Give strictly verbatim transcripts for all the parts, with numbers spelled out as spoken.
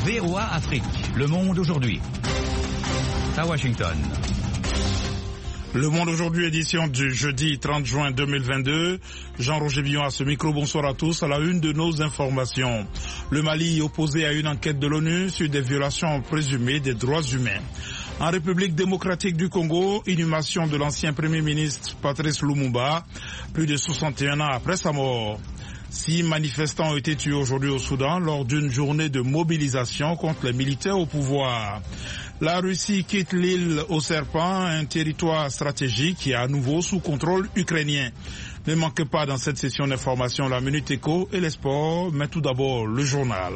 V O A Afrique, Le Monde aujourd'hui. À Washington. Le Monde aujourd'hui, édition du jeudi trente juin deux mille vingt-deux. Jean-Roger Billon à ce micro, bonsoir à tous. À la une de nos informations. Le Mali opposé à une enquête de l'ONU sur des violations présumées des droits humains. En République démocratique du Congo, inhumation de l'ancien Premier ministre Patrice Lumumba, plus de soixante et un ans après sa mort. Six manifestants ont été tués aujourd'hui au Soudan lors d'une journée de mobilisation contre les militaires au pouvoir. La Russie quitte l'île aux Serpents, un territoire stratégique qui est à nouveau sous contrôle ukrainien. Ne manquez pas dans cette session d'information la Minute Éco et les sports, mais tout d'abord le journal.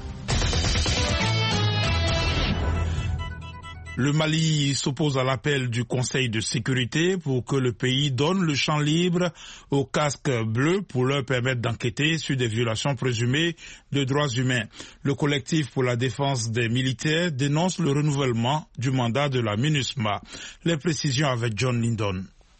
Le Mali s'oppose à l'appel du Conseil de sécurité pour que le pays donne le champ libre aux casques bleus pour leur permettre d'enquêter sur des violations présumées de droits humains. Le collectif pour la défense des militaires dénonce le renouvellement du mandat de la MINUSMA. Les précisions avec John Lindon.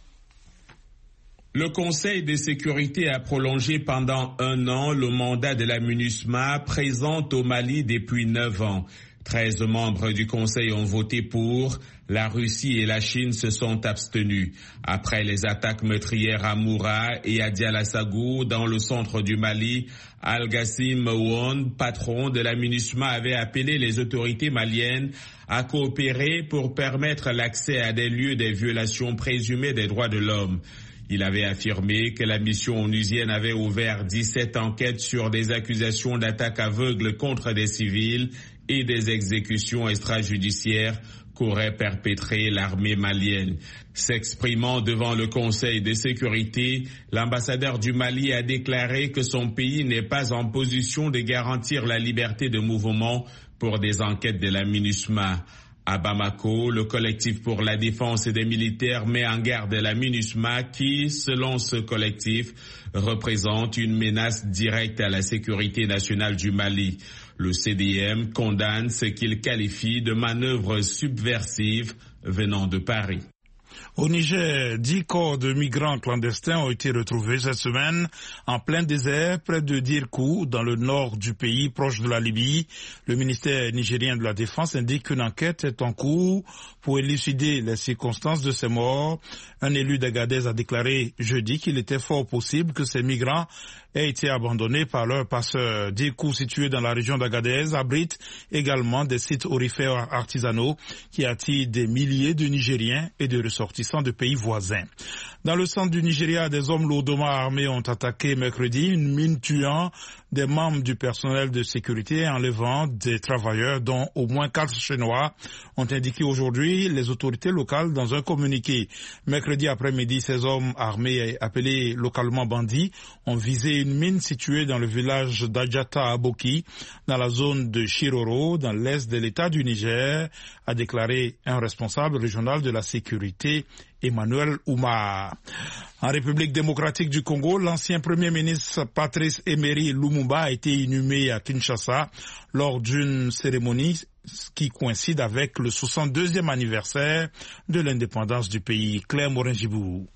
Le Conseil de sécurité a prolongé pendant un an le mandat de la MINUSMA présente au Mali depuis neuf ans. Treize membres du Conseil ont voté pour. La Russie et la Chine se sont abstenus. Après les attaques meurtrières à Moura et à Dialassagou dans le centre du Mali, Al-Gassim Ouond, patron de la MINUSMA, avait appelé les autorités maliennes à coopérer pour permettre l'accès à des lieux des violations présumées des droits de l'homme. Il avait affirmé que la mission onusienne avait ouvert dix-sept enquêtes sur des accusations d'attaques aveugles contre des civils et des exécutions extrajudiciaires qu'aurait perpétrées l'armée malienne. S'exprimant devant le Conseil de sécurité, l'ambassadeur du Mali a déclaré que son pays n'est pas en position de garantir la liberté de mouvement pour des enquêtes de la MINUSMA. À Bamako, le collectif pour la défense des militaires met en garde la MINUSMA qui, selon ce collectif, représente une menace directe à la sécurité nationale du Mali. Le C D M condamne ce qu'il qualifie de manœuvre subversive venant de Paris. Au Niger, dix corps de migrants clandestins ont été retrouvés cette semaine en plein désert près de Dirkou, dans le nord du pays, proche de la Libye. Le ministère nigérien de la Défense indique qu'une enquête est en cours pour élucider les circonstances de ces morts. Un élu d'Agadez a déclaré jeudi qu'il était fort possible que ces migrants aient été abandonnés par leurs passeurs. Dirkou, situé dans la région d'Agadez, abrite également des sites aurifères artisanaux qui attirent des milliers de Nigériens et de ressortissants de pays voisins. Dans le centre du Nigeria, des hommes lourdement armés ont attaqué mercredi une mine tuant des membres du personnel de sécurité, enlevant des travailleurs dont au moins quatre Chinois, ont indiqué aujourd'hui les autorités locales dans un communiqué. Mercredi après-midi, ces hommes armés appelés localement bandits ont visé une mine située dans le village d'Adjata Aboki, dans la zone de Shiroro, dans l'est de l'État du Niger, a déclaré un responsable régional de la sécurité, Emmanuel Oumar. En République démocratique du Congo, l'ancien Premier ministre Patrice Emery Lumumba a été inhumé à Kinshasa lors d'une cérémonie qui coïncide avec le soixante-deuxième anniversaire de l'indépendance du pays. Claire Morin-Gibou.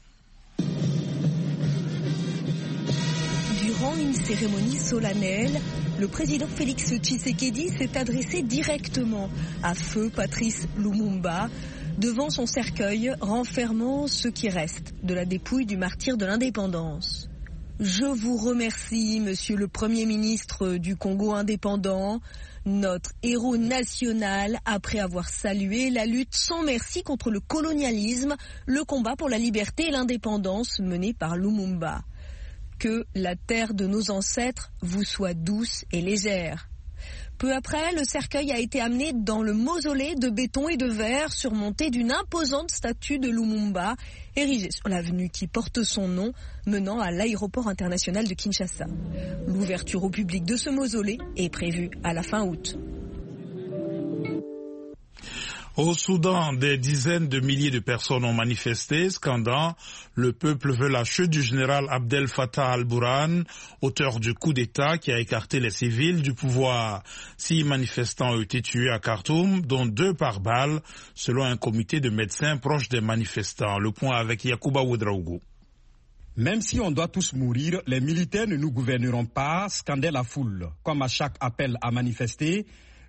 Durant une cérémonie solennelle, le président Félix Tshisekedi s'est adressé directement à feu Patrice Lumumba devant son cercueil renfermant ce qui reste de la dépouille du martyr de l'indépendance. Je vous remercie, monsieur le Premier ministre du Congo indépendant, notre héros national, après avoir salué la lutte sans merci contre le colonialisme, le combat pour la liberté et l'indépendance mené par Lumumba. Que la terre de nos ancêtres vous soit douce et légère. Peu après, le cercueil a été amené dans le mausolée de béton et de verre surmonté d'une imposante statue de Lumumba érigée sur l'avenue qui porte son nom menant à l'aéroport international de Kinshasa. L'ouverture au public de ce mausolée est prévue à la fin août. Au Soudan, des dizaines de milliers de personnes ont manifesté, scandant « Le peuple veut la chute du général Abdel Fattah al-Burhan, auteur du coup d'État qui a écarté les civils du pouvoir. » Six manifestants ont été tués à Khartoum, dont deux par balle, selon un comité de médecins proches des manifestants. Le point avec Yacouba Ouedraogo. Même si on doit tous mourir, les militaires ne nous gouverneront pas, scandait la foule. Comme à chaque appel à manifester,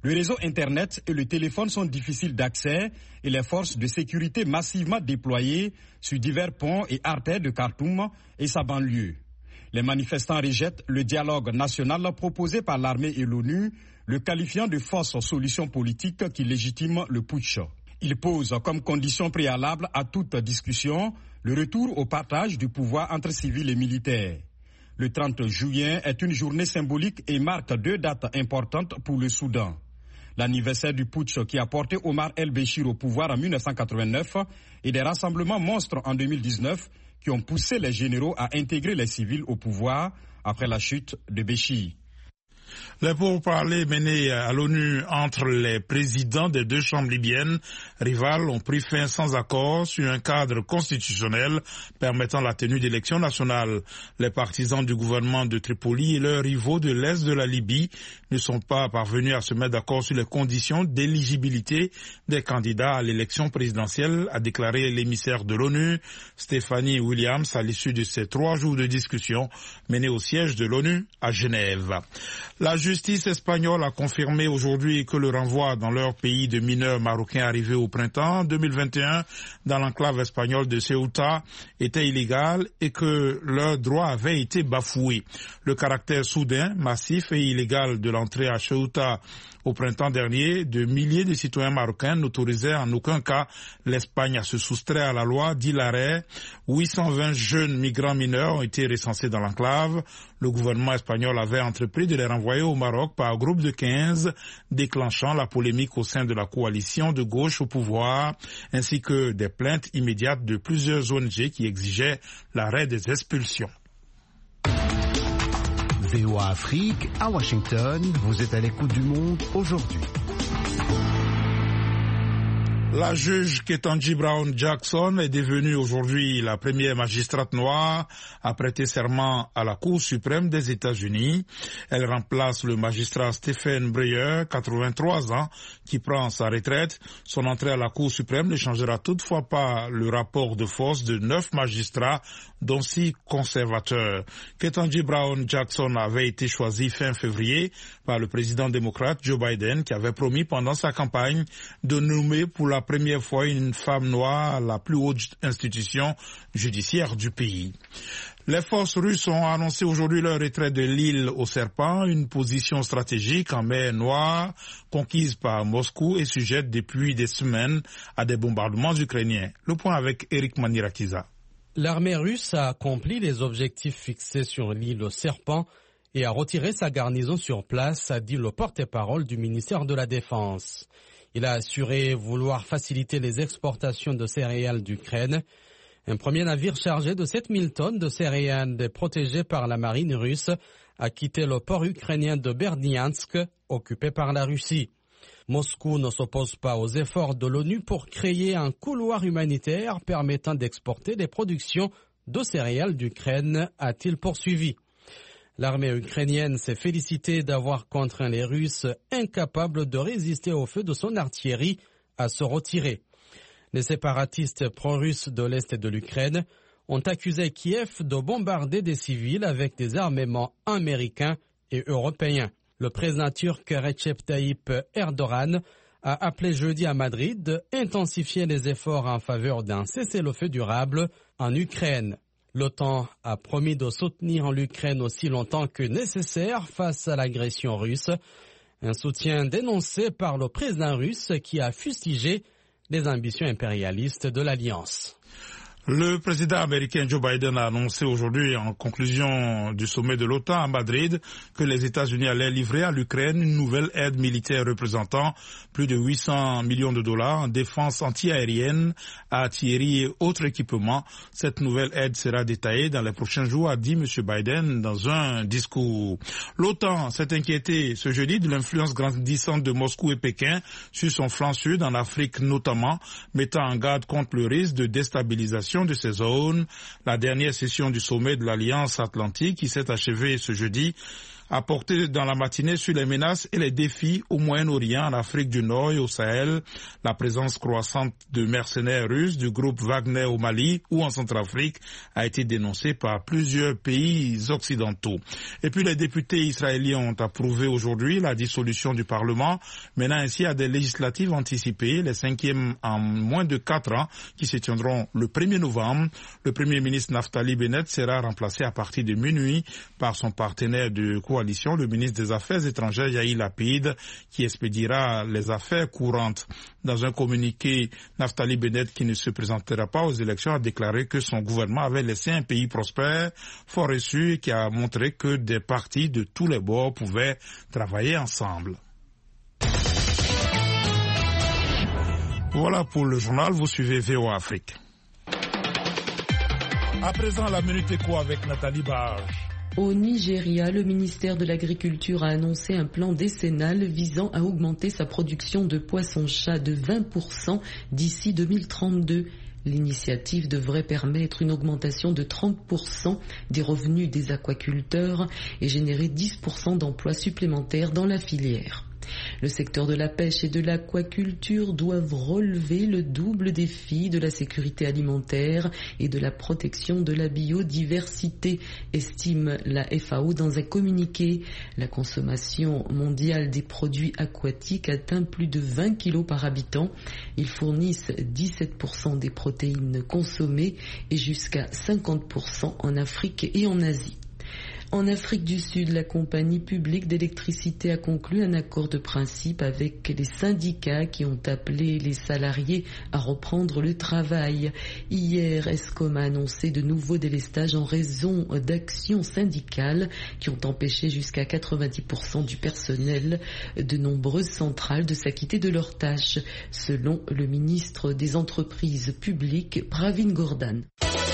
Le réseau Internet et le téléphone sont difficiles d'accès et les forces de sécurité massivement déployées sur divers ponts et artères de Khartoum et sa banlieue. Les manifestants rejettent le dialogue national proposé par l'armée et l'ONU, le qualifiant de fausse solution politique qui légitime le putsch. Ils posent comme condition préalable à toute discussion le retour au partage du pouvoir entre civils et militaires. Le trente juillet est une journée symbolique et marque deux dates importantes pour le Soudan. L'anniversaire du putsch qui a porté Omar el-Béchir au pouvoir en mille neuf cent quatre-vingt-neuf et des rassemblements monstres en deux mille dix-neuf qui ont poussé les généraux à intégrer les civils au pouvoir après la chute de Béchir. Les pourparlers menés à l'ONU entre les présidents des deux chambres libyennes rivales ont pris fin sans accord sur un cadre constitutionnel permettant la tenue d'élections nationales. Les partisans du gouvernement de Tripoli et leurs rivaux de l'Est de la Libye ne sont pas parvenus à se mettre d'accord sur les conditions d'éligibilité des candidats à l'élection présidentielle, a déclaré l'émissaire de l'ONU, Stephanie Williams, à l'issue de ces trois jours de discussion menés au siège de l'ONU à Genève. La justice espagnole a confirmé aujourd'hui que le renvoi dans leur pays de mineurs marocains arrivés au printemps deux mille vingt et un dans l'enclave espagnole de Ceuta était illégal et que leurs droits avaient été bafoués. Le caractère soudain, massif et illégal de l'entrée à Ceuta au printemps dernier, de milliers de citoyens marocains n'autorisaient en aucun cas l'Espagne à se soustraire à la loi, dit l'arrêt. huit cent vingt jeunes migrants mineurs ont été recensés dans l'enclave. Le gouvernement espagnol avait entrepris de les renvoyer au Maroc par groupe de quinze, déclenchant la polémique au sein de la coalition de gauche au pouvoir, ainsi que des plaintes immédiates de plusieurs O N G qui exigeaient l'arrêt des expulsions. V O A Afrique, à Washington, vous êtes à l'écoute du monde aujourd'hui. La juge Ketanji Brown Jackson est devenue aujourd'hui la première magistrate noire à prêter serment à la Cour suprême des États-Unis. Elle remplace le magistrat Stephen Breyer, quatre-vingt-trois ans, qui prend sa retraite. Son entrée à la Cour suprême ne changera toutefois pas le rapport de force de neuf magistrats, dont six conservateurs. Ketanji Brown Jackson avait été choisie fin février par le président démocrate Joe Biden, qui avait promis pendant sa campagne de nommer pour la première fois une femme noire à la plus haute institution judiciaire du pays. Les forces russes ont annoncé aujourd'hui leur retrait de l'île aux serpents, une position stratégique en mer Noire, conquise par Moscou et sujette depuis des semaines à des bombardements ukrainiens. Le point avec Eric Manirakiza. L'armée russe a accompli les objectifs fixés sur l'île aux serpents et a retiré sa garnison sur place, a dit le porte-parole du ministère de la Défense. Il a assuré vouloir faciliter les exportations de céréales d'Ukraine. Un premier navire chargé de sept mille tonnes de céréales protégé par la marine russe a quitté le port ukrainien de Berdyansk, occupé par la Russie. Moscou ne s'oppose pas aux efforts de l'ONU pour créer un couloir humanitaire permettant d'exporter les productions de céréales d'Ukraine, a-t-il poursuivi. L'armée ukrainienne s'est félicitée d'avoir contraint les Russes incapables de résister au feu de son artillerie à se retirer. Les séparatistes pro-russes de l'Est de l'Ukraine ont accusé Kiev de bombarder des civils avec des armements américains et européens. Le président turc Recep Tayyip Erdogan a appelé jeudi à Madrid d'intensifier les efforts en faveur d'un cessez-le-feu durable en Ukraine. L'OTAN a promis de soutenir l'Ukraine aussi longtemps que nécessaire face à l'agression russe, un soutien dénoncé par le président russe qui a fustigé les ambitions impérialistes de l'Alliance. Le président américain Joe Biden a annoncé aujourd'hui, en conclusion du sommet de l'OTAN à Madrid, que les États-Unis allaient livrer à l'Ukraine une nouvelle aide militaire représentant plus de huit cents millions de dollars en défense antiaérienne, artillerie et autres équipements. Cette nouvelle aide sera détaillée dans les prochains jours, a dit M. Biden dans un discours. L'OTAN s'est inquiété ce jeudi de l'influence grandissante de Moscou et Pékin sur son flanc sud, en Afrique notamment, mettant en garde contre le risque de déstabilisation de ces zones. La dernière session du sommet de l'Alliance Atlantique, qui s'est achevée ce jeudi, a porté dans la matinée sur les menaces et les défis au Moyen-Orient, en Afrique du Nord et au Sahel, la présence croissante de mercenaires russes du groupe Wagner au Mali ou en Centrafrique a été dénoncée par plusieurs pays occidentaux. Et puis les députés israéliens ont approuvé aujourd'hui la dissolution du Parlement, menant ainsi à des législatives anticipées, les cinquièmes en moins de quatre ans, qui se tiendront le premier novembre. Le Premier ministre Naftali Bennett sera remplacé à partir de minuit par son partenaire de coalition, le ministre des Affaires étrangères Yair Lapid, qui expédiera les affaires courantes. Dans un communiqué, Naftali Bennett, qui ne se présentera pas aux élections, a déclaré que son gouvernement avait laissé un pays prospère, fort reçu, et qui a montré que des partis de tous les bords pouvaient travailler ensemble. Voilà pour le journal, vous suivez V O A Afrique. À présent, la Minute Éco avec Nathalie Barge. Au Nigeria, le ministère de l'Agriculture a annoncé un plan décennal visant à augmenter sa production de poissons-chats de vingt pour cent d'ici deux mille trente-deux. L'initiative devrait permettre une augmentation de trente pour cent des revenus des aquaculteurs et générer dix pour cent d'emplois supplémentaires dans la filière. Le secteur de la pêche et de l'aquaculture doivent relever le double défi de la sécurité alimentaire et de la protection de la biodiversité, estime la F A O dans un communiqué. La consommation mondiale des produits aquatiques atteint plus de vingt kilos par habitant. Ils fournissent dix-sept pour cent des protéines consommées et jusqu'à cinquante pour cent en Afrique et en Asie. En Afrique du Sud, la compagnie publique d'électricité a conclu un accord de principe avec les syndicats qui ont appelé les salariés à reprendre le travail. Hier, Eskom a annoncé de nouveaux délestages en raison d'actions syndicales qui ont empêché jusqu'à quatre-vingt-dix pour cent du personnel de nombreuses centrales de s'acquitter de leurs tâches, selon le ministre des Entreprises publiques, Pravin Gordhan.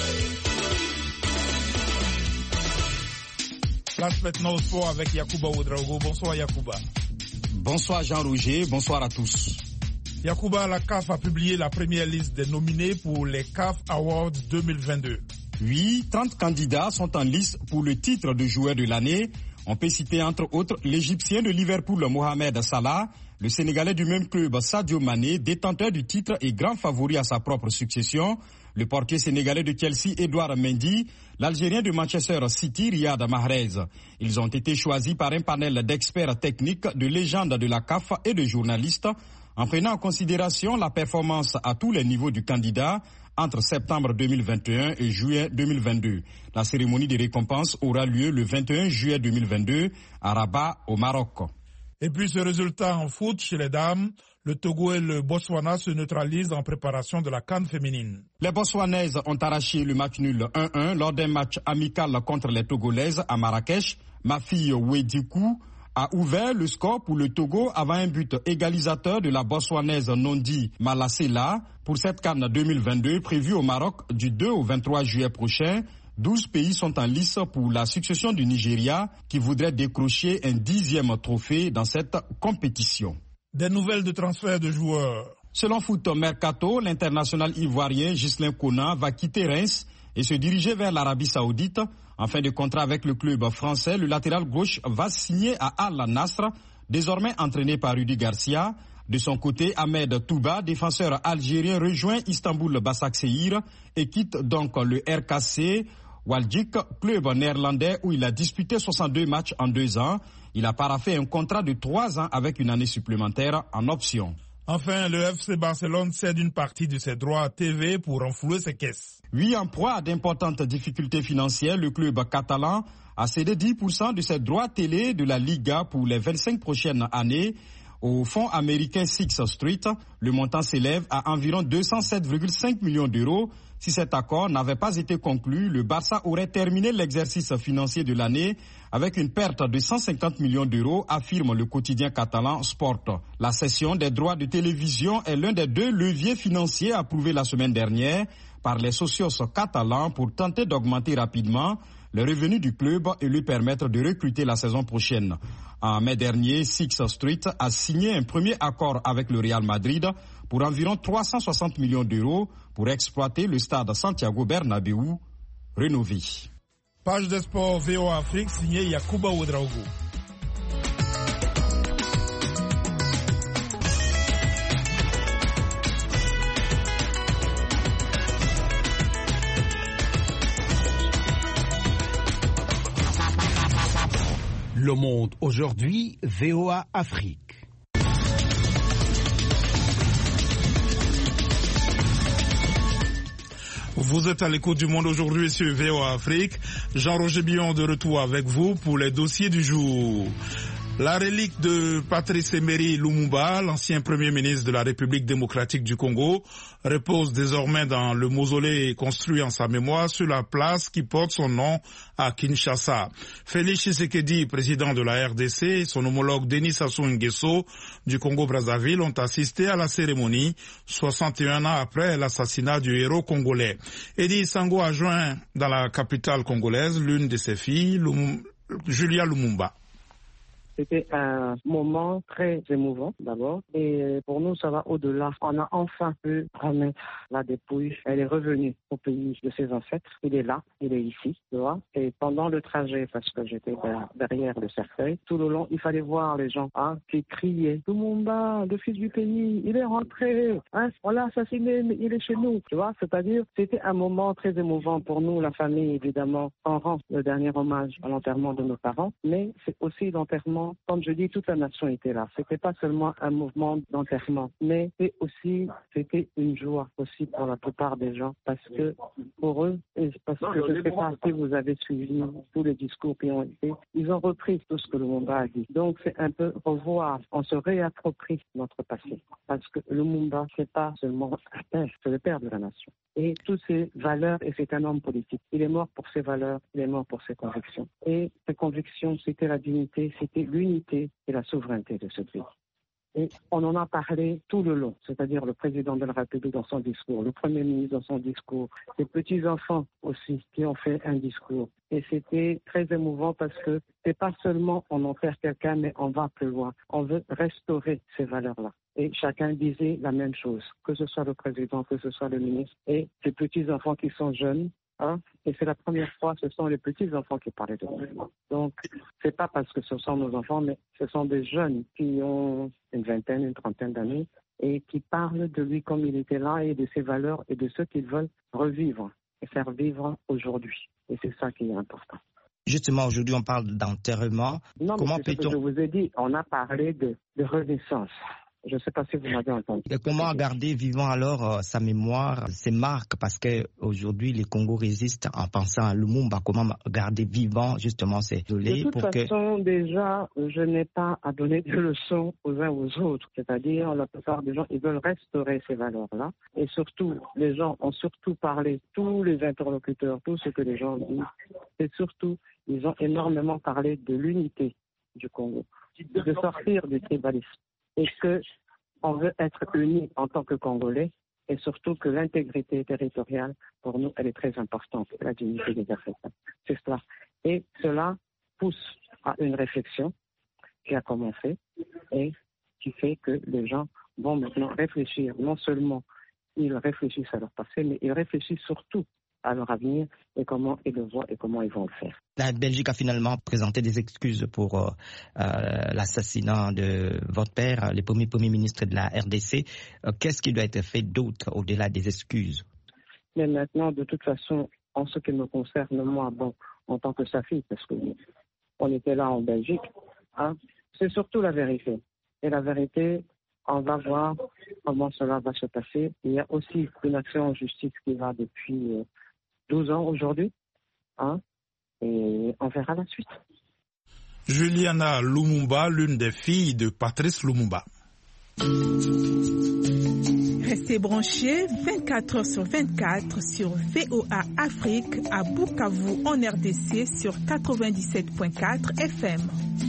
Place maintenant au sport avec Yacouba Ouedraogo. Bonsoir Yacouba. Bonsoir Jean-Roger, bonsoir à tous. Yacouba, la C A F a publié la première liste des nominés pour les C A F Awards deux mille vingt-deux. Oui, trente candidats sont en lice pour le titre de joueur de l'année. On peut citer entre autres l'Égyptien de Liverpool Mohamed Salah, le Sénégalais du même club Sadio Mané, détenteur du titre et grand favori à sa propre succession, le portier sénégalais de Chelsea Edouard Mendy, l'Algérien de Manchester City Riyad Mahrez. Ils ont été choisis par un panel d'experts techniques, de légendes de la C A F et de journalistes, en prenant en considération la performance à tous les niveaux du candidat entre septembre deux mille vingt et un et juillet deux mille vingt-deux. La cérémonie des récompenses aura lieu le vingt et un juillet deux mille vingt-deux à Rabat, au Maroc. Et puis ce résultat en foot chez les dames, le Togo et le Botswana se neutralisent en préparation de la CAN féminine. Les Botswanaises ont arraché le match nul un un lors d'un match amical contre les Togolaises à Marrakech. Ma fille Wedikou a ouvert le score pour le Togo avant un but égalisateur de la Botswanaise Nondi Malasela pour cette CAN deux mille vingt-deux prévue au Maroc du deux au vingt-trois juillet prochain. douze pays sont en lice pour la succession du Nigeria qui voudrait décrocher un dixième trophée dans cette compétition. Des nouvelles de transfert de joueurs. Selon Foot Mercato, l'international ivoirien Ghislain Kona va quitter Reims et se diriger vers l'Arabie Saoudite. En fin de contrat avec le club français, le latéral gauche va signer à Al-Nassr, désormais entraîné par Rudy Garcia. De son côté, Ahmed Touba, défenseur algérien, rejoint Istanbul Başakşehir et quitte donc le R K C Waalwijk, club néerlandais où il a disputé soixante-deux matchs en deux ans. Il a paraphé un contrat de trois ans avec une année supplémentaire en option. Enfin, le F C Barcelone cède une partie de ses droits T V pour renflouer ses caisses. Oui, en proie à d'importantes difficultés financières, le club catalan a cédé dix pour cent de ses droits télé de la Liga pour les vingt-cinq prochaines années. Au fonds américain Sixth Street, le montant s'élève à environ deux cent sept virgule cinq millions d'euros. Si cet accord n'avait pas été conclu, le Barça aurait terminé l'exercice financier de l'année avec une perte de cent cinquante millions d'euros, affirme le quotidien catalan Sport. La cession des droits de télévision est l'un des deux leviers financiers approuvés la semaine dernière par les socios catalans pour tenter d'augmenter rapidement les revenus du club et lui permettre de recruter la saison prochaine. En mai dernier, Sixth Street a signé un premier accord avec le Real Madrid pour environ trois cent soixante millions d'euros pour exploiter le stade Santiago Bernabéu rénové. Page des sports V O A Afrique signée Yacouba Ouedraogo. Le Monde aujourd'hui, V O A Afrique. Vous êtes à l'écoute du Monde aujourd'hui sur V O A Afrique. Jean-Roger Billon de retour avec vous pour les dossiers du jour. La relique de Patrice Emery Lumumba, l'ancien premier ministre de la République démocratique du Congo, repose désormais dans le mausolée construit en sa mémoire sur la place qui porte son nom à Kinshasa. Félix Tshisekedi, président de la R D C, et son homologue Denis Sassou Nguesso du Congo-Brazzaville ont assisté à la cérémonie soixante et un ans après l'assassinat du héros congolais. Eddie Sango a joint dans la capitale congolaise l'une de ses filles, Lum... Julia Lumumba. C'était un moment très émouvant d'abord et pour nous ça va au-delà. On a enfin pu remettre la dépouille. Elle est revenue au pays de ses ancêtres. Il est là, il est ici, tu vois. Et pendant le trajet, parce que j'étais derrière le cercueil, tout le long il fallait voir les gens hein, qui criaient « Lumumba, le fils du pays, il est rentré, hein, on l'a assassiné, mais il est chez nous ». Tu vois, c'est-à-dire c'était un moment très émouvant pour nous, la famille évidemment. On rend le dernier hommage à l'enterrement de nos parents, mais c'est aussi l'enterrement. Comme je dis, toute la nation était là. C'était pas seulement un mouvement d'enterrement, mais c'est aussi, c'était une joie aussi pour la plupart des gens, parce que pour eux, parce que je ne sais pas si vous avez suivi tous les discours qui ont été, ils ont repris tout ce que Lumumba a dit. Donc c'est un peu revoir, on se réapproprie notre passé, parce que Lumumba c'est pas seulement un père, c'est le père de la nation. Et toutes ses valeurs, et c'est un homme politique. Il est mort pour ses valeurs, il est mort pour ses convictions. Et ses convictions, c'était la dignité, c'était l'unité et la souveraineté de ce pays. Et on en a parlé tout le long, c'est-à-dire le président de la République dans son discours, le Premier ministre dans son discours, les petits-enfants aussi qui ont fait un discours. Et c'était très émouvant parce que c'est pas seulement on enterre quelqu'un, mais on va plus loin. On veut restaurer ces valeurs-là. Et chacun disait la même chose, que ce soit le président, que ce soit le ministre, et ces petits-enfants qui sont jeunes. Hein, et c'est la première fois, ce sont les petits-enfants qui parlaient de nous. Donc, c'est pas parce que ce sont nos enfants, mais ce sont des jeunes qui ont une vingtaine, une trentaine d'années et qui parlent de lui comme il était là et de ses valeurs et de ce qu'ils veulent revivre et faire vivre aujourd'hui. Et c'est ça qui est important. Justement, aujourd'hui, on parle d'enterrement. Non, Comment mais c'est ce que je vous ai dit. On a parlé de, de renaissance. Je ne sais pas si vous m'avez entendu. Et comment garder vivant alors euh, sa mémoire, ses marques, parce qu'aujourd'hui, les Congo résistent en pensant à Lumumba. Comment garder vivant justement ces données? De toute pour façon, que... déjà, je n'ai pas à donner de leçons aux uns aux autres. C'est-à-dire, la plupart des gens, ils veulent restaurer ces valeurs-là. Et surtout, les gens ont surtout parlé, tous les interlocuteurs, tout ce que les gens disent, et surtout, ils ont énormément parlé de l'unité du Congo, de sortir du tribalisme. Et qu'on veut être unis en tant que Congolais, et surtout que l'intégrité territoriale, pour nous, elle est très importante, la dignité des Africains. C'est cela. Et cela pousse à une réflexion qui a commencé et qui fait que les gens vont maintenant réfléchir. Non seulement ils réfléchissent à leur passé, mais ils réfléchissent surtout à leur avenir et comment ils le voient et comment ils vont le faire. La Belgique a finalement présenté des excuses pour euh, euh, l'assassinat de votre père, le premier premier ministre de la R D C. Euh, qu'est-ce qui doit être fait d'autre au-delà des excuses? Mais maintenant, de toute façon, en ce qui me concerne, moi, bon, en tant que sa fille, parce qu'on était là en Belgique, hein, c'est surtout la vérité. Et la vérité, on va voir comment cela va se passer. Il y a aussi une action en justice qui va depuis euh, douze ans aujourd'hui, hein, et on verra la suite. Juliana Lumumba, l'une des filles de Patrice Lumumba. Restez branchés vingt-quatre heures sur vingt-quatre sur V O A Afrique à Bukavu en R D C sur quatre-vingt-dix-sept virgule quatre F M.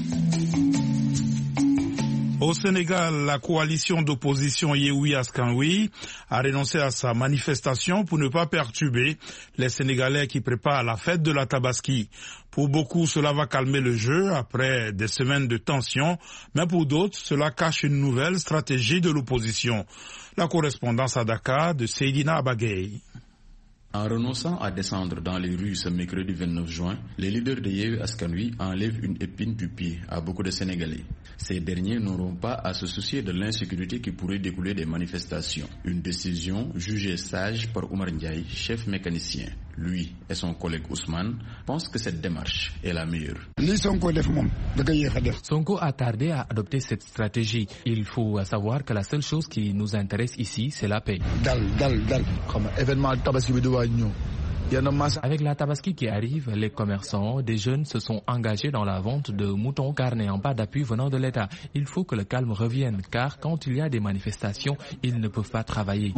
Au Sénégal, la coalition d'opposition Yewwi Askan-Wi a renoncé à sa manifestation pour ne pas perturber les Sénégalais qui préparent la fête de la Tabaski. Pour beaucoup, cela va calmer le jeu après des semaines de tension, mais pour d'autres, cela cache une nouvelle stratégie de l'opposition. La correspondance à Dakar de Seydina Abagay. En renonçant à descendre dans les rues ce mercredi vingt-neuf juin, les leaders de Yewwi Askan-Wi enlèvent une épine du pied à beaucoup de Sénégalais. Ces derniers n'auront pas à se soucier de l'insécurité qui pourrait découler des manifestations. Une décision jugée sage par Oumar Ndiaye, chef mécanicien. lui et son collègue Ousmane pensent que cette démarche est la meilleure. Sonko a tardé à adopter cette stratégie. Il faut savoir que la seule chose qui nous intéresse ici, c'est la paix. Avec la Tabaski qui arrive, les commerçants, des jeunes se sont engagés dans la vente de moutons car n'ayant pas d'appui venant de l'État. Il faut que le calme revienne car quand il y a des manifestations, ils ne peuvent pas travailler.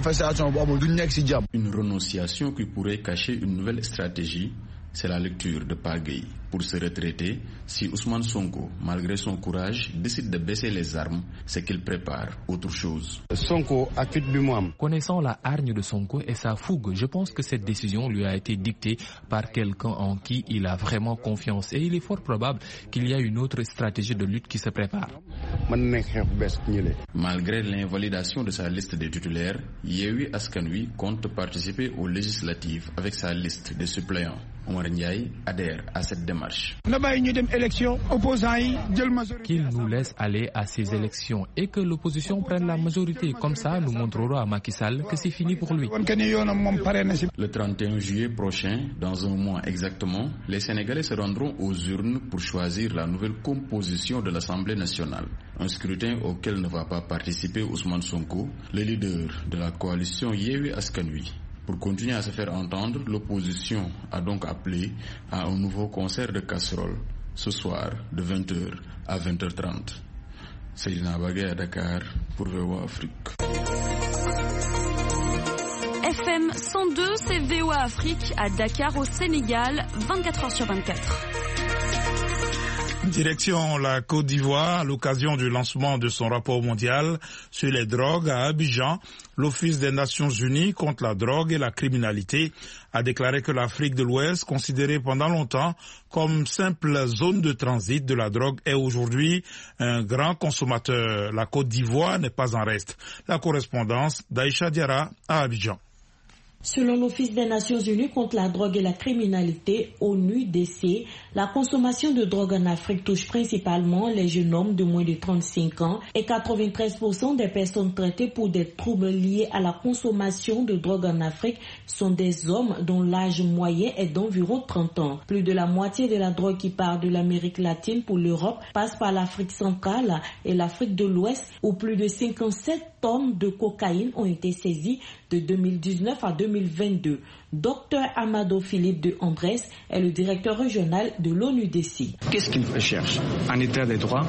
Une renonciation qui pourrait cacher une nouvelle stratégie, c'est la lecture de Pagay. Pour se retraiter, si Ousmane Sonko, malgré son courage, décide de baisser les armes, c'est qu'il prépare autre chose. Sonko a fait du moi. Connaissant la hargne de Sonko et sa fougue, je pense que cette décision lui a été dictée par quelqu'un en qui il a vraiment confiance. Et il est fort probable qu'il y a une autre stratégie de lutte qui se prépare. Malgré l'invalidation de sa liste des titulaires, Yewwi Askan Wi compte participer aux législatives avec sa liste de suppléants. Omar Ndiaye adhère à cette démarche. Qu'il nous laisse aller à ces élections et que l'opposition prenne la majorité. Comme ça, nous montrerons à Macky Sall que c'est fini pour lui. Le trente et un juillet prochain, dans un mois exactement, les Sénégalais se rendront aux urnes pour choisir la nouvelle composition de l'Assemblée nationale. Un scrutin auquel ne va pas participer Ousmane Sonko, le leader de la coalition Yewwi Askan Wi. Pour continuer à se faire entendre, l'opposition a donc appelé à un nouveau concert de casseroles ce soir de vingt heures à vingt heures trente. Seydina Bagay à Dakar pour V O A Afrique. F M cent deux, c'est V O A Afrique à Dakar au Sénégal, vingt-quatre heures sur vingt-quatre. Direction la Côte d'Ivoire, à l'occasion du lancement de son rapport mondial sur les drogues à Abidjan, l'Office des Nations Unies contre la drogue et la criminalité a déclaré que l'Afrique de l'Ouest, considérée pendant longtemps comme simple zone de transit de la drogue, est aujourd'hui un grand consommateur. La Côte d'Ivoire n'est pas en reste. La correspondance d'Aïcha Diarra à Abidjan. Selon l'Office des Nations Unies contre la drogue et la criminalité, O N U D C, la consommation de drogue en Afrique touche principalement les jeunes hommes de moins de trente-cinq ans et quatre-vingt-treize pour cent des personnes traitées pour des troubles liés à la consommation de drogue en Afrique sont des hommes dont l'âge moyen est d'environ trente ans. Plus de la moitié de la drogue qui part de l'Amérique latine pour l'Europe passe par l'Afrique centrale et l'Afrique de l'Ouest où plus de cinquante-sept tonnes de cocaïne ont été saisies de deux mille dix-neuf à deux mille vingt-deux. Docteur Amado Philippe de Andrés est le directeur régional de l'O N U D C. Qu'est-ce qu'il recherche? Un état de droit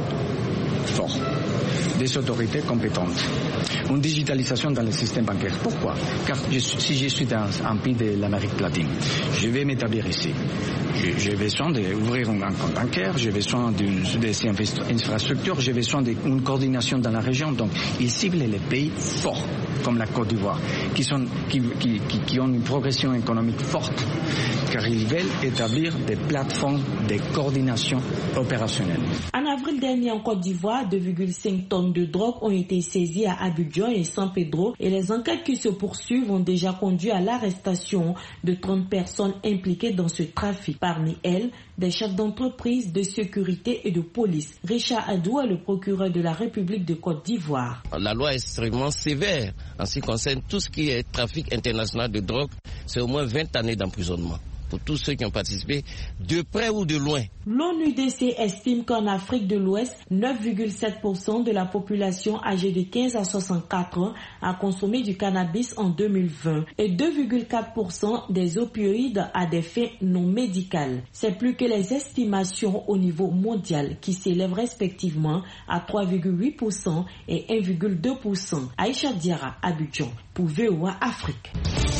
fort, des autorités compétentes, une digitalisation dans le système bancaire. Pourquoi? Car je, si je suis dans un pays de l'Amérique latine, je vais m'établir ici. J'ai besoin d'ouvrir un compte bancaire, j'ai besoin de des infrastructures, j'ai besoin d'une coordination dans la région. Donc, ils ciblent les pays forts, comme la Côte d'Ivoire, qui, sont, qui, qui, qui, qui ont une progression économique forte, car ils veulent établir des plateformes de coordination opérationnelle. En avril dernier, en Côte d'Ivoire, deux virgule cinq tonnes de drogue ont été saisies à Abidjan et San Pedro, et les enquêtes qui se poursuivent ont déjà conduit à l'arrestation de trente personnes impliquées dans ce trafic. Parmi elles, des chefs d'entreprise, de sécurité et de police. Richard Adou est le procureur de la République de Côte d'Ivoire. La loi est extrêmement sévère en ce qui concerne tout ce qui est trafic international de drogue. C'est au moins vingt années d'emprisonnement pour tous ceux qui ont participé, de près ou de loin. L'O N U D C estime qu'en Afrique de l'Ouest, neuf virgule sept pour cent de la population âgée de quinze à soixante-quatre ans a consommé du cannabis en deux mille vingt et deux virgule quatre pour cent des opioïdes à des fins non médicales. C'est plus que les estimations au niveau mondial qui s'élèvent respectivement à trois virgule huit pour cent et un virgule deux pour cent. Aïcha Diarra, Abidjan, pour V O A Afrique.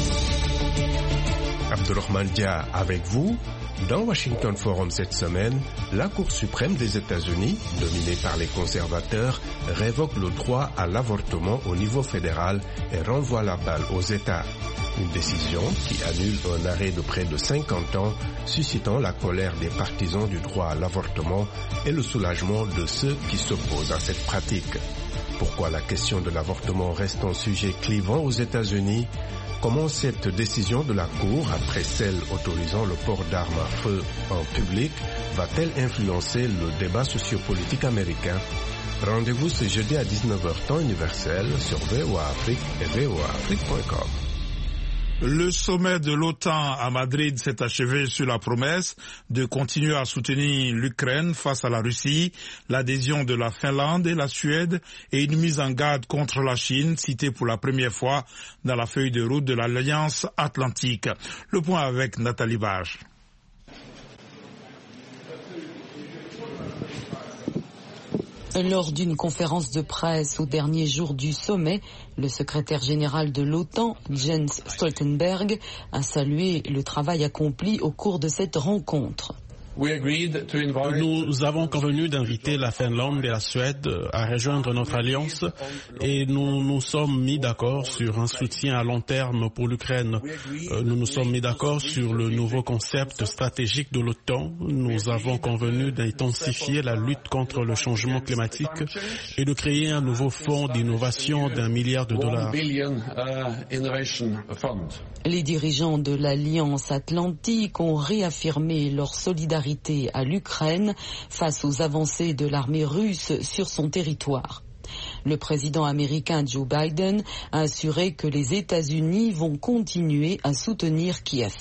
Abdurrahman Dia avec vous. Dans Washington Forum cette semaine, la Cour suprême des États-Unis, dominée par les conservateurs, révoque le droit à l'avortement au niveau fédéral et renvoie la balle aux États. Une décision qui annule un arrêt de près de cinquante ans, suscitant la colère des partisans du droit à l'avortement et le soulagement de ceux qui s'opposent à cette pratique. Pourquoi la question de l'avortement reste un sujet clivant aux États-Unis? Comment cette décision de la Cour, après celle autorisant le port d'armes à feu en public, va-t-elle influencer le débat sociopolitique américain? Rendez-vous ce jeudi à dix-neuf heures temps universel sur V O A Afrique et V O A Afrique point com. Le sommet de l'OTAN à Madrid s'est achevé sur la promesse de continuer à soutenir l'Ukraine face à la Russie, l'adhésion de la Finlande et la Suède et une mise en garde contre la Chine, citée pour la première fois dans la feuille de route de l'Alliance Atlantique. Le point avec Nathalie Bage. Lors d'une conférence de presse au dernier jour du sommet, le secrétaire général de l'OTAN, Jens Stoltenberg, a salué le travail accompli au cours de cette rencontre. Nous avons convenu d'inviter la Finlande et la Suède à rejoindre notre alliance et nous nous sommes mis d'accord sur un soutien à long terme pour l'Ukraine. Nous nous sommes mis d'accord sur le nouveau concept stratégique de l'OTAN. Nous avons convenu d'intensifier la lutte contre le changement climatique et de créer un nouveau fonds d'innovation d'un milliard de dollars. Les dirigeants de l'Alliance Atlantique ont réaffirmé leur solidarité à l'Ukraine face aux avancées de l'armée russe sur son territoire. Le président américain Joe Biden a assuré que les États-Unis vont continuer à soutenir Kiev.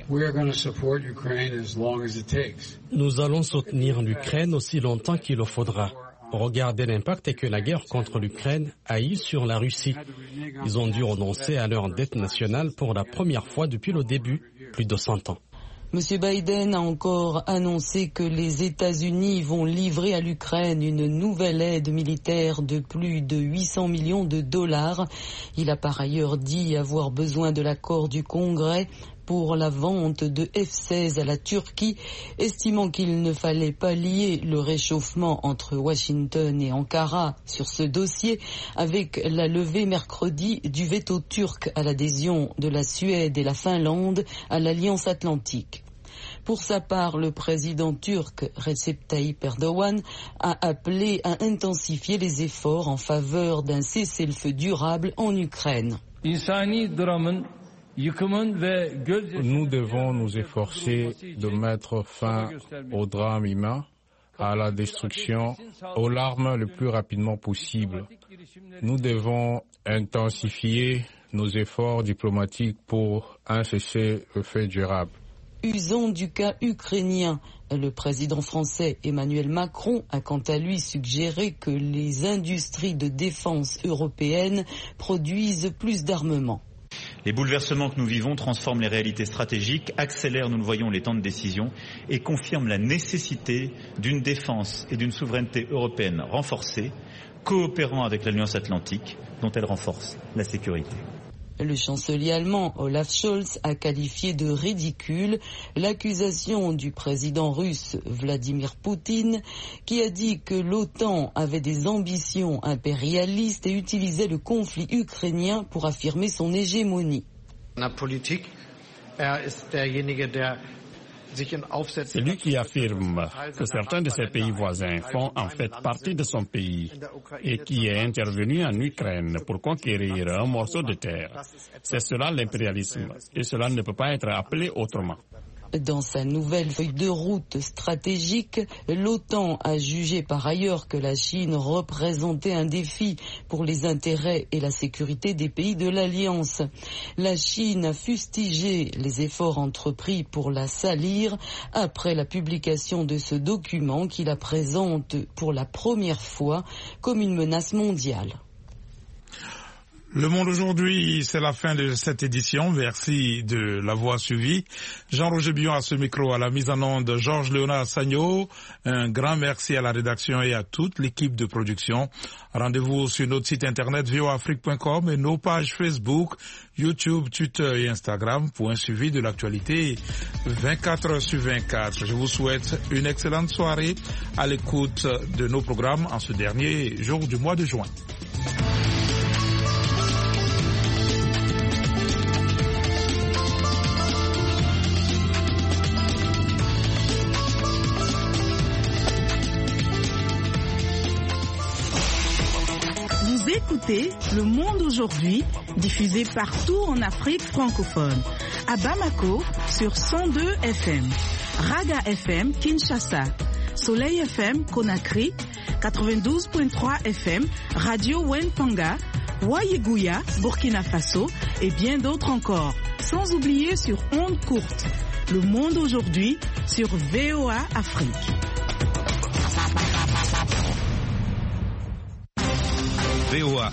Nous allons soutenir l'Ukraine aussi longtemps qu'il le faudra. Regardez l'impact que la guerre contre l'Ukraine a eu sur la Russie. Ils ont dû renoncer à leur dette nationale pour la première fois depuis le début, plus de cent ans. Monsieur Biden a encore annoncé que les États-Unis vont livrer à l'Ukraine une nouvelle aide militaire de plus de huit cents millions de dollars. Il a par ailleurs dit avoir besoin de l'accord du Congrès pour la vente de F seize à la Turquie, estimant qu'il ne fallait pas lier le réchauffement entre Washington et Ankara sur ce dossier avec la levée mercredi du veto turc à l'adhésion de la Suède et la Finlande à l'Alliance Atlantique. Pour sa part, le président turc Recep Tayyip Erdogan a appelé à intensifier les efforts en faveur d'un cessez-le-feu durable en Ukraine. Nous devons nous efforcer de mettre fin au drame humain, à la destruction, aux larmes le plus rapidement possible. Nous devons intensifier nos efforts diplomatiques pour un cessez-le-feu durable. Usant du cas ukrainien, le président français Emmanuel Macron a quant à lui suggéré que les industries de défense européennes produisent plus d'armements. Les bouleversements que nous vivons transforment les réalités stratégiques, accélèrent, nous le voyons, les temps de décision et confirment la nécessité d'une défense et d'une souveraineté européenne renforcée, coopérant avec l'Alliance Atlantique, dont elle renforce la sécurité. Le chancelier allemand Olaf Scholz a qualifié de ridicule l'accusation du président russe Vladimir Poutine qui a dit que l'OTAN avait des ambitions impérialistes et utilisait le conflit ukrainien pour affirmer son hégémonie. C'est lui qui affirme que certains de ses pays voisins font en fait partie de son pays et qui est intervenu en Ukraine pour conquérir un morceau de terre. C'est cela l'impérialisme et cela ne peut pas être appelé autrement. Dans sa nouvelle feuille de route stratégique, l'OTAN a jugé par ailleurs que la Chine représentait un défi pour les intérêts et la sécurité des pays de l'Alliance. La Chine a fustigé les efforts entrepris pour la salir après la publication de ce document qui la présente pour la première fois comme une menace mondiale. Le Monde aujourd'hui, c'est la fin de cette édition. Merci de l'avoir suivi. Jean-Roger Bion à ce micro, à la mise en onde Georges Léonard Sagno. Un grand merci à la rédaction et à toute l'équipe de production. Rendez-vous sur notre site internet v o afrique point com et nos pages Facebook, YouTube, Twitter et Instagram pour un suivi de l'actualité vingt-quatre heures sur vingt-quatre. Je vous souhaite une excellente soirée à l'écoute de nos programmes en ce dernier jour du mois de juin. Écoutez Le Monde aujourd'hui, diffusé partout en Afrique francophone. À Bamako, sur cent deux F M. Raga F M, Kinshasa. Soleil F M, Conakry. quatre-vingt-douze virgule trois F M. Radio Wentanga. Wayeguya, Burkina Faso. Et bien d'autres encore. sans oublier sur ondes courtes. Le monde aujourd'hui sur V O A Afrique. V O A